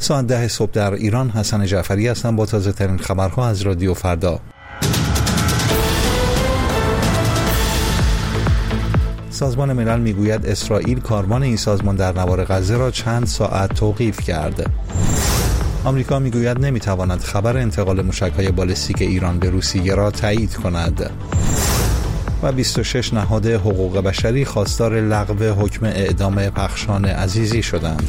ساعت 10 صبح در ایران. حسن جعفری هستم با تازه ترین خبرها از رادیو فردا. سازمان ملل میگوید اسرائیل کاروان این سازمان در نوار غزه را چند ساعت توقیف کرد. آمریکا میگوید نمیتواند خبر انتقال موشک‌های بالستیک ایران به روسیه را تایید کند. و 26 نهاد حقوق بشری خواستار لغو حکم اعدام پخشان عزیزی شدند.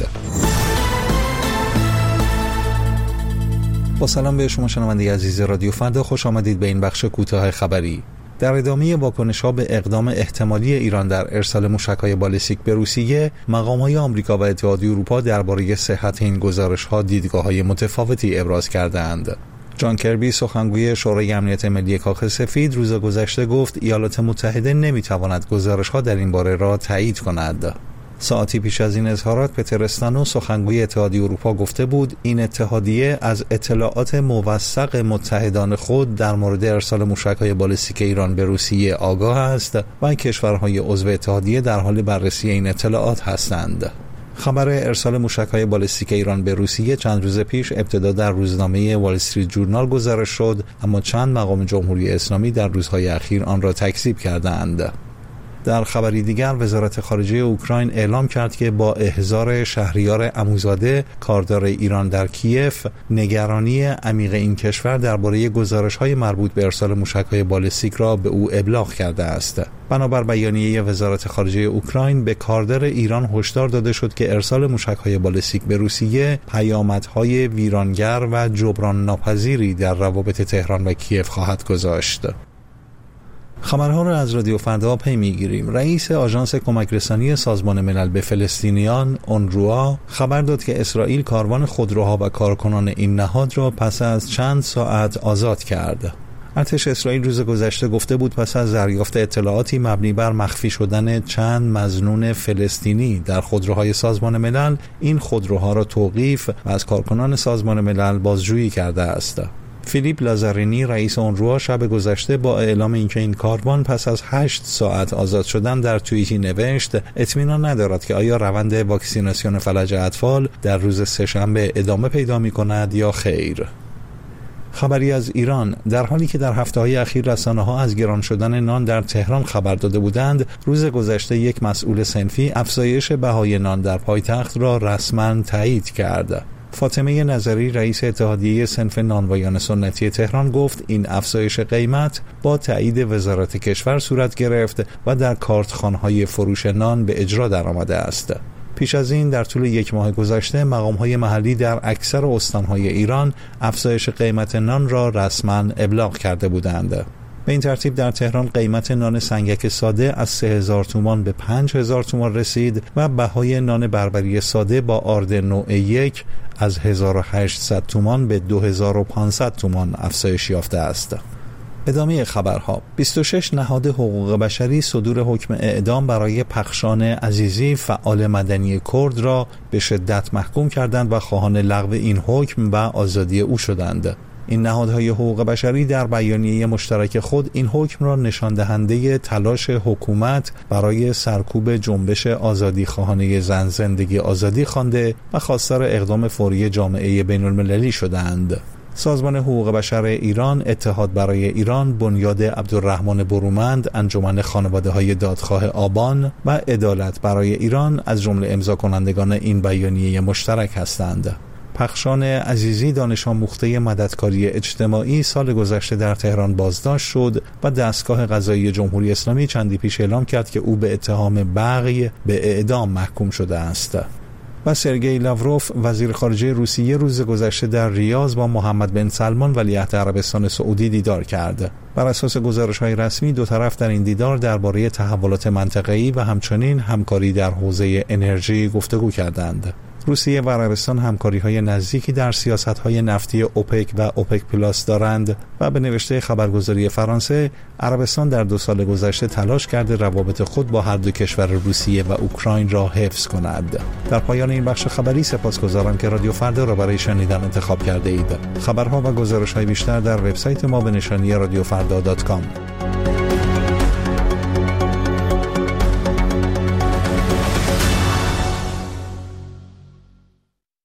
با سلام به شما شنونده عزیز رادیو فردا، خوش آمدید به این بخش کوتاه خبری. در ادامه واکنش‌ها به اقدام احتمالی ایران در ارسال موشک‌های بالستیک به روسیه، مقام‌های آمریکا و اتحادیه اروپا درباره صحت این گزارش‌ها دیدگاه‌های متفاوتی ابراز کردند. جان کربی، سخنگوی شورای امنیت ملی کاخ سفید، روز گذشته گفت ایالات متحده نمی‌تواند گزارش‌ها در این باره را تایید کند. ساعتی پیش از این اظهارات، پتر استانو، سخنگوی اتحادیه اروپا، گفته بود این اتحادیه از اطلاعات موثق متحدان خود در مورد ارسال موشک‌های بالستیک ایران به روسیه آگاه است و کشورهای عضو اتحادیه در حال بررسی این اطلاعات هستند. خبر ارسال موشک‌های بالستیک ایران به روسیه چند روز پیش ابتدا در روزنامه وال استریت جورنال گزارش شد، اما چند مقام جمهوری اسلامی در روزهای اخیر آن را تکذیب کردند. در خبری دیگر، وزارت خارجه اوکراین اعلام کرد که با احضار شهریار عموزاده، کاردار ایران در کیف، نگرانی عمیق این کشور درباره گزارش‌های مربوط به ارسال موشک‌های بالستیک را به او ابلاغ کرده است. بنابر بیانیه وزارت خارجه اوکراین، به کاردار ایران هشدار داده شد که ارسال موشک‌های بالستیک به روسیه پیامدهای ویرانگر و جبران ناپذیری در روابط تهران و کیف خواهد گذاشت. خبرها را از رادیو فردا پی میگیریم. رئیس آژانس کمک رسانی سازمان ملل به فلسطینیان اونروا خبر داد که اسرائیل کاروان خودروها و کارکنان این نهاد را پس از چند ساعت آزاد کرد. ارتش اسرائیل روز گذشته گفته بود پس از دریافت اطلاعاتی مبنی بر مخفی شدن چند مظنون فلسطینی در خودروهای سازمان ملل، این خودروها را توقیف و از کارکنان سازمان ملل بازجویی کرده است. فیلیپ لازارینی، رئیس اونروا، شب گذشته با اعلام اینکه این کاروان پس از 8 ساعت آزاد شدن در توییتی نوشت اطمینان ندارد که آیا روند واکسیناسیون فلج اطفال در روز سه‌شنبه ادامه پیدا می‌کند یا خیر. خبری از ایران. در حالی که در هفته‌های اخیر رسانه‌ها از گران شدن نان در تهران خبر داده بودند، روز گذشته یک مسئول صنفی افزایش بهای نان در پایتخت را رسما تایید کرد. فاطمه نظری، رئیس اتحادیه صنف نانوایان سنتی تهران، گفت این افزایش قیمت با تایید وزارت کشور صورت گرفت و در کارتخانه‌های فروش نان به اجرا درآمده است. پیش از این در طول یک ماه گذشته مقام‌های محلی در اکثر استان‌های ایران افزایش قیمت نان را رسما ابلاغ کرده بودند. به این ترتیب در تهران قیمت نان سنگک ساده از 3000 تومان به 5000 تومان رسید و بهای نان بربری ساده با آرد نوع 1 از 1800 تومان به 2500 تومان افزایش یافته است. ادامه خبرها. 26 نهاد حقوق بشری صدور حکم اعدام برای پخشان عزیزی، فعال مدنی کرد، را به شدت محکوم کردند و خواهان لغو این حکم و آزادی او شدند. این نهادهای حقوق بشری در بیانیه مشترک خود این حکم را نشان دهنده تلاش حکومت برای سرکوب جنبش آزادی خواهانه زن زندگی آزادی خوانده و خواستار اقدام فوری جامعه بین المللی شدند. سازمان حقوق بشر ایران، اتحاد برای ایران، بنیاد عبدالرحمن برومند، انجمن خانواده‌های دادخواه آبان و عدالت برای ایران از جمله امضا کنندگان این بیانیه مشترک هستند. پخشان عزیزی، دانش آموخته مددکاری اجتماعی، سال گذشته در تهران بازداشت شد و دستگاه قضایی جمهوری اسلامی چندی پیش اعلام کرد که او به اتهام بغی به اعدام محکوم شده است. و سرگئی لاوروف، وزیر خارجه روسیه، روز گذشته در ریاض با محمد بن سلمان ولیعهد عربستان سعودی دیدار کرد. بر اساس گزارش‌های رسمی، دو طرف در این دیدار درباره تحولات منطقه‌ای و همچنین همکاری در حوزه انرژی گفتگو کردند. روسیه و عربستان همکاری‌های نزدیکی در سیاست‌های نفتی اوپک و اوپک پلاس دارند و به نوشته خبرگزاری فرانسه، عربستان در 2 سال گذشته تلاش کرده روابط خود با هر دو کشور روسیه و اوکراین را حفظ کند. در پایان این بخش خبری سپاسگزارم که رادیو فردا را برای شنیدن انتخاب کرده اید. خبرها و گزارش‌های بیشتر در وبسایت ما به نشانی radiofrda.com.